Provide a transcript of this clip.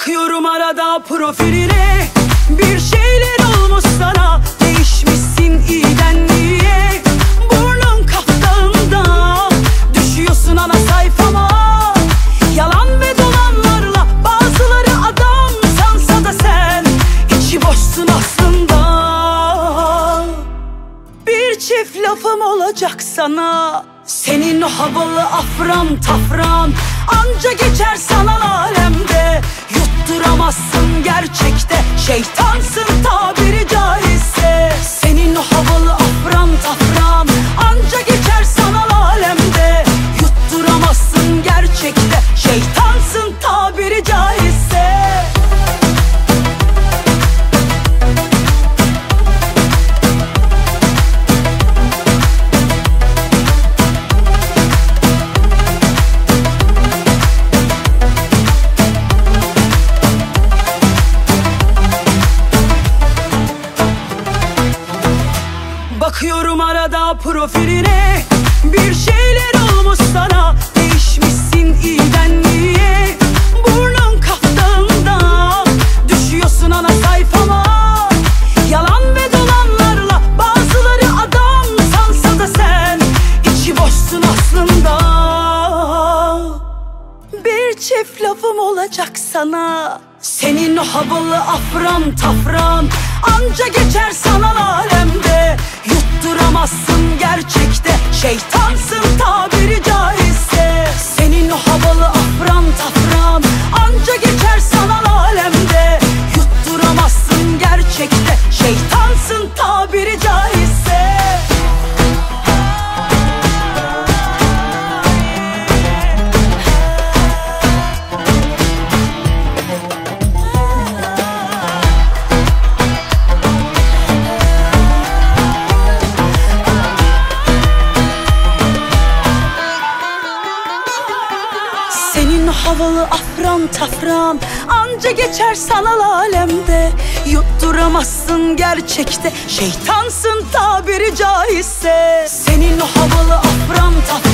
Bakıyorum arada profiline, bir şeyler olmuş sana. Değişmişsin iyiden iyiye, burnun kaftağında. Düşüyorsun ana sayfama, yalan ve dolanlarla. Bazıları adam sansa da sen içi boşsun aslında. Bir çift lafım olacak sana, senin o havalı afran tafran anca geçer sanal alemde. Yutturamazsın gerçekte, şeytansın tabiri caizse. Senin o havalı afran tafran anca geçer sanal alemde. Yutturamazsın gerçekte, şeytansın tabiri caizse. Bakıyorum arada profiline, bir şeyler olmuş sana. Değişmişsin iyiden iyiye, burnun kaftağında. Düşüyorsun ana sayfama, yalan ve dolanlarla. Bazıları adam sansa da sen içi boşsun aslında. Bir çift lafım olacak sana, senin o havalı afran tafran anca geçer sanal alemde. Yutturamazsın gerçekte, şeytansın tabiri caizse. Senin o havalı afran tafran anca geçer sanal alemde. Yutturamazsın gerçekte, şeytansın tabiri caizse. Senin o havalı afran tafran anca geçer sanal alemde. Yutturamazsın gerçekte, şeytansın tabiri caizse. Senin o havalı afran tafran